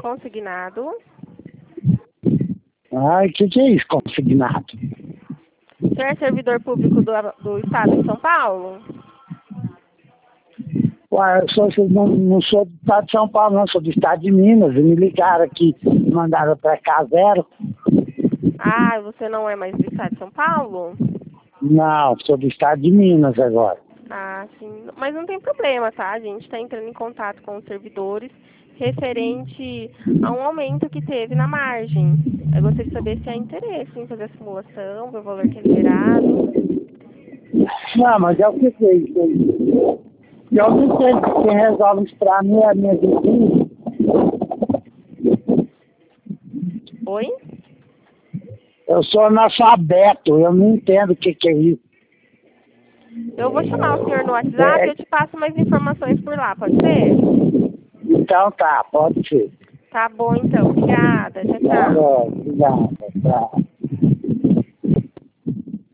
consignado. Ai, o que é isso, consignado? Você é servidor público do Estado de São Paulo? Ué, não sou do Estado de São Paulo, não, sou do Estado de Minas. Me ligaram aqui, mandaram para cá zero. Ah, você não é mais do Estado de São Paulo? Não, sou do Estado de Minas agora. Ah, sim. Mas não tem problema, tá? A gente está entrando em contato com os servidores referente a um aumento que teve na margem. Eu gostaria de saber se há interesse em fazer a simulação, ver o valor que é liberado. Não, mas é o que é isso aí? Eu não sei, quem resolve isso pra mim é a minha vizinha. Oi? Eu sou analfabeto, eu não entendo o que é isso. Eu vou chamar o senhor no WhatsApp e eu te passo mais informações por lá, pode ser? Então tá, pode ser. Tá bom, então. Obrigada. Tchau, Tá tchau. bom, obrigado, tchau.